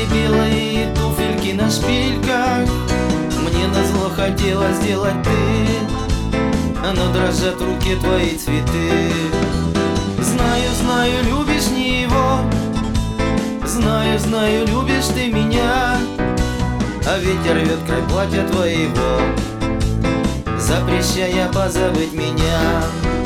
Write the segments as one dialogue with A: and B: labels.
A: белые туфельки на шпильках мне назло хотела сделать ты, но дрожат в руке твои цветы. Знаю, знаю, любишь не его, знаю, знаю, любишь ты меня, а ветер рвет край платья твоего, запрещая позабыть меня.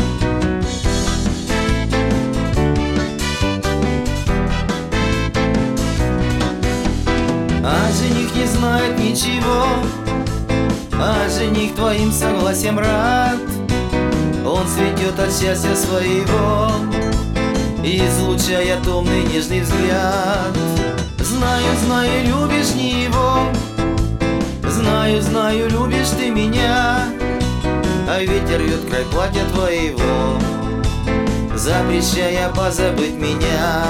A: А жених не знает ничего, а жених твоим согласием рад. Он цветет от счастья своего, излучая томный нежный взгляд. Знаю, знаю, любишь не его, знаю, знаю, любишь ты меня, а ветер рвет край платья твоего, запрещая позабыть меня.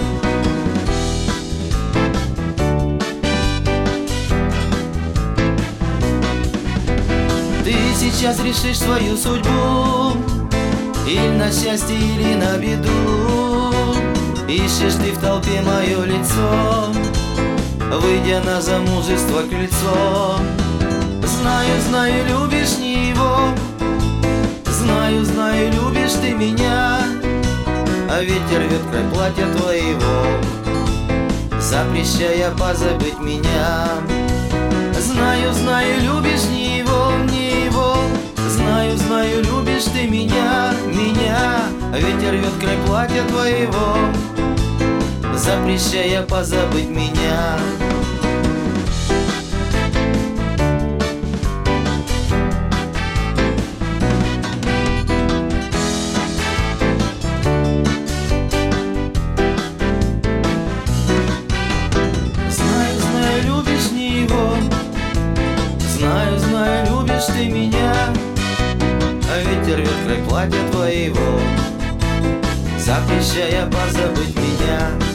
A: Ты сейчас решишь свою судьбу, или на счастье, или на беду. Ищешь ты в толпе мое лицо, выйдя на замужество крыльцо. Знаю, знаю, любишь не его, знаю, знаю, любишь ты меня, а ветер рвет край платья твоего, запрещая позабыть меня. Знаю, знаю, любишь не его, не его, знаю, знаю, любишь ты меня, меня, а ветер рвет край платья твоего, запрещая позабыть меня. Знаю, знаю, любишь не его, знаю, знаю, любишь ты меня, а ветер рвет край платья твоего, запрещая позабыть меня.